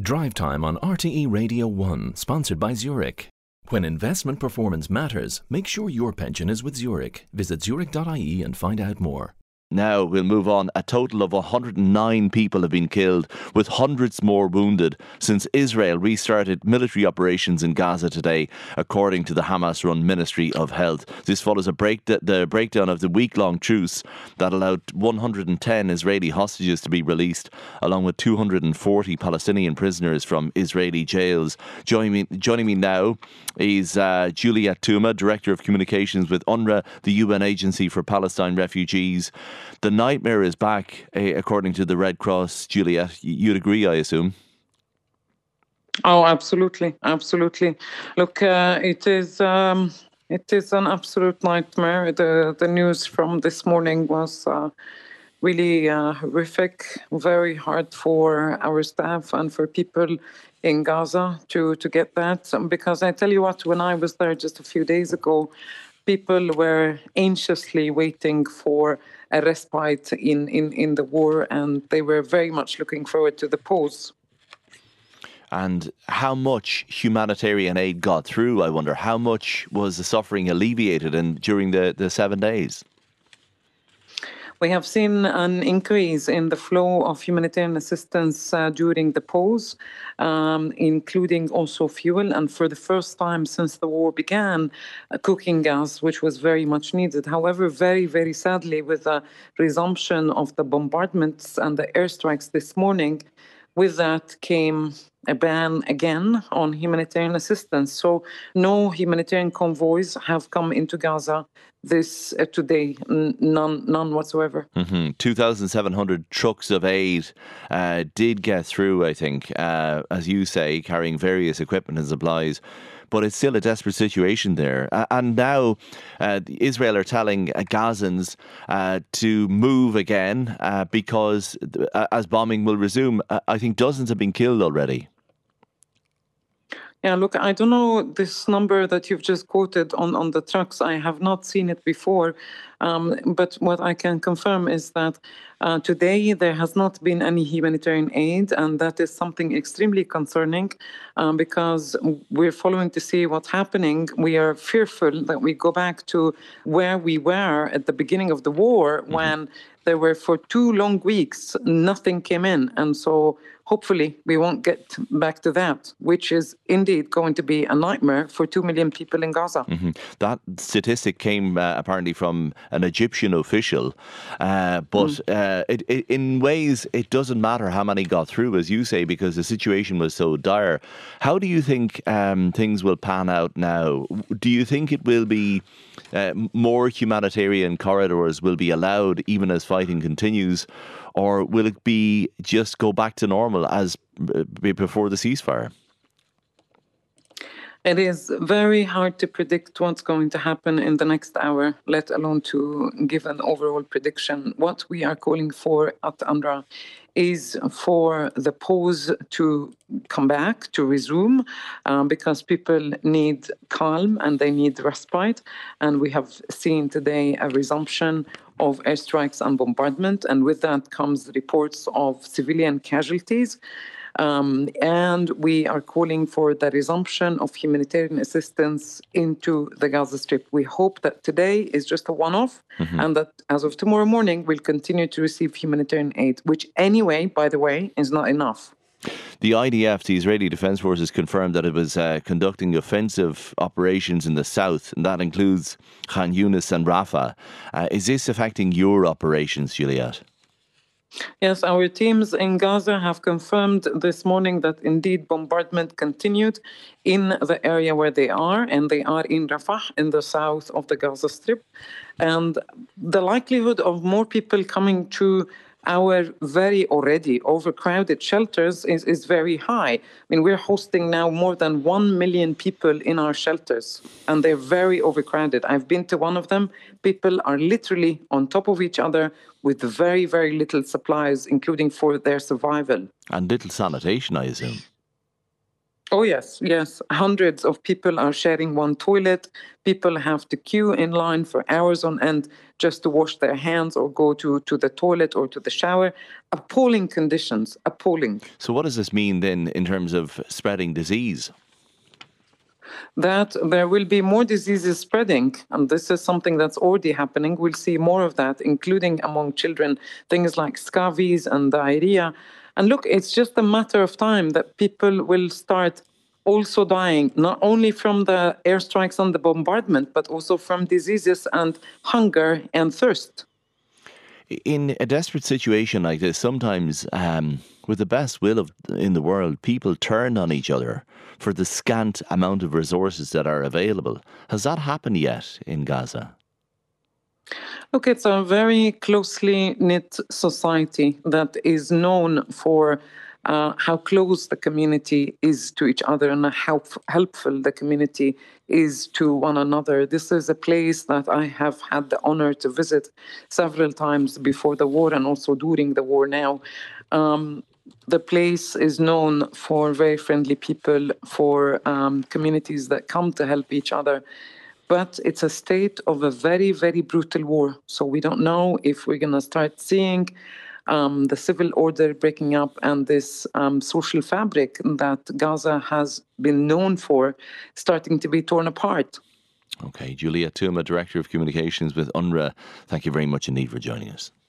Drive Time on RTE Radio 1, sponsored by Zurich. When investment performance matters, make sure your pension is with Zurich. Visit zurich.ie and find out more. Now we'll move on. A total of 109 people have been killed, with hundreds more wounded since Israel restarted military operations in Gaza today, according to the Hamas-run Ministry of Health. This follows the breakdown of the week-long truce that allowed 110 Israeli hostages to be released, along with 240 Palestinian prisoners from Israeli jails. Joining me now is Juliet Touma, Director of Communications with UNRWA, the UN Agency for Palestine Refugees. The nightmare is back, according to the Red Cross. Juliet, you'd agree, I assume? Oh, absolutely. Absolutely. Look, it is an absolute nightmare. The news from this morning was really horrific, very hard for our staff and for people in Gaza to get that. Because I tell you what, when I was there just a few days ago, people were anxiously waiting for a respite in the war, and they were very much looking forward to the pause. And how much humanitarian aid got through, I wonder? How much was the suffering alleviated during the 7 days? We have seen an increase in the flow of humanitarian assistance during the pause, including also fuel, and for the first time since the war began, cooking gas, which was very much needed. However, very, very sadly, with the resumption of the bombardments and the airstrikes this morning, with that came a ban again on humanitarian assistance. So no humanitarian convoys have come into Gaza this today, none whatsoever. 2,700 trucks of aid did get through, I think, as you say, carrying various equipment and supplies. But it's still a desperate situation there. And now Israel are telling Gazans to move again because as bombing will resume, I think dozens have been killed already. Yeah, look, I don't know this number that you've just quoted on the trucks. I have not seen it before. But what I can confirm is that today there has not been any humanitarian aid, and that is something extremely concerning because we're following to see what's happening. We are fearful that we go back to where we were at the beginning of the war when there were for 2 long weeks, nothing came in. And so hopefully we won't get back to that, which is indeed going to be a nightmare for 2 million people in Gaza. That statistic came apparently from an Egyptian official, but in ways it doesn't matter how many got through, as you say, because the situation was so dire. How do you think things will pan out now? Do you think it will be more humanitarian corridors will be allowed even as fighting continues, or will it be just go back to normal as before the ceasefire? It is very hard to predict what's going to happen in the next hour, let alone to give an overall prediction. What we are calling for at UNRWA is for the pause to come back, to resume, because people need calm and they need respite. And we have seen today a resumption of airstrikes and bombardment, and with that comes reports of civilian casualties. And we are calling for the resumption of humanitarian assistance into the Gaza Strip. We hope that today is just a one-off and that as of tomorrow morning, we'll continue to receive humanitarian aid, which anyway, by the way, is not enough. The IDF, the Israeli Defense Forces, confirmed that it was conducting offensive operations in the south, and that includes Khan Yunis and Rafah. Is this affecting your operations, Juliet? Yes, our teams in Gaza have confirmed this morning that indeed bombardment continued in the area where they are, and they are in Rafah, in the south of the Gaza Strip. And the likelihood of more people coming to our very already overcrowded shelters is very high. I mean, we're hosting now more than 1 million people in our shelters, and they're very overcrowded. I've been to one of them. People are literally on top of each other with very, very little supplies, including for their survival. And little sanitation, I assume. Oh, yes, yes. Hundreds of people are sharing one toilet. People have to queue in line for hours on end just to wash their hands or go to the toilet or to the shower. Appalling conditions, appalling. So, what does this mean then in terms of spreading disease? That there will be more diseases spreading. And this is something that's already happening. We'll see more of that, including among children, things like scabies and diarrhea. And look, it's just a matter of time that people will start also dying, not only from the airstrikes and the bombardment, but also from diseases and hunger and thirst. In a desperate situation like this, sometimes, with the best will in the world, people turn on each other for the scant amount of resources that are available. Has that happened yet in Gaza? Look, it's a very closely knit society that is known for how close the community is to each other and how helpful the community is to one another. This is a place that I have had the honor to visit several times before the war and also during the war now. The place is known for very friendly people, for communities that come to help each other. But it's a state of a very, very brutal war. So we don't know if we're going to start seeing the civil order breaking up and this social fabric that Gaza has been known for starting to be torn apart. Okay, Juliet Touma, Director of Communications with UNRWA, thank you very much indeed for joining us.